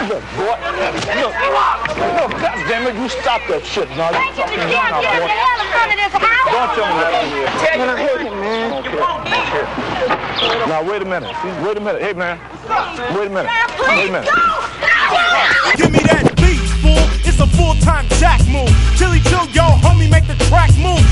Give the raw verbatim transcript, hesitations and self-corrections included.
Look, boy. Look. Look, goddammit, you stop that shit. No, you fucking now, boy. Don't tell me what to do here. Man, I hate him, man. Okay. Now, wait a minute. Wait a minute. Hey, man. Wait a minute. Wait a minute. Give me that beat, fool. It's a full-time jack move. Chili chill, yo, homie, make the track move.